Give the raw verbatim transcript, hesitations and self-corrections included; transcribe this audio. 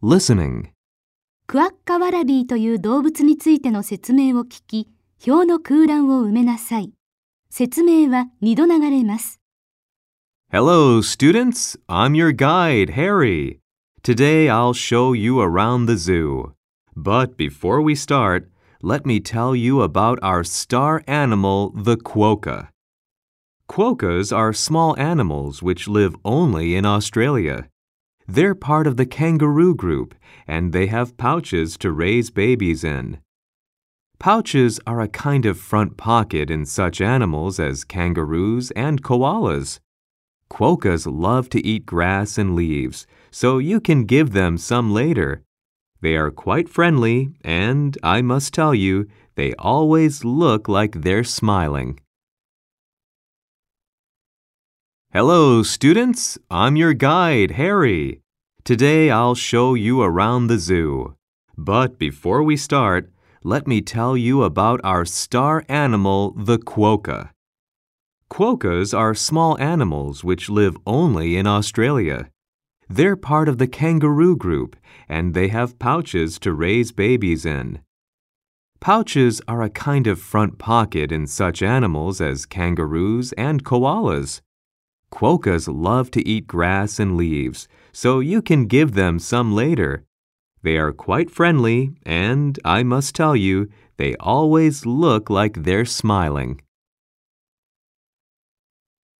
Listening. クアッカワラビーという動物についての説明を聞き、表の空欄を埋めなさい。説明は二度流れます。 Hello, students. I'm your guide, Harry. Today I'll show you around the zoo. But before we start, let me tell you about our star animal, the quokka. Quokkas are small animals which live only in Australia. They're part of the kangaroo group, and they have pouches to raise babies in. Pouches are a kind of front pocket in such animals as kangaroos and koalas. Quokkas love to eat grass and leaves, so you can give them some later. They are quite friendly, and I must tell you, they always look like they're smiling. Hello, students. I'm your guide, Harry. Today I'll show you around the zoo. But before we start, let me tell you about our star animal, the quokka. Quokkas are small animals which live only in Australia. They're part of the kangaroo group, and they have pouches to raise babies in. Pouches are a kind of front pocket in such animals as kangaroos and koalas. Quokkas love to eat grass and leaves, so you can give them some later. They are quite friendly, and I must tell you, they always look like they're smiling.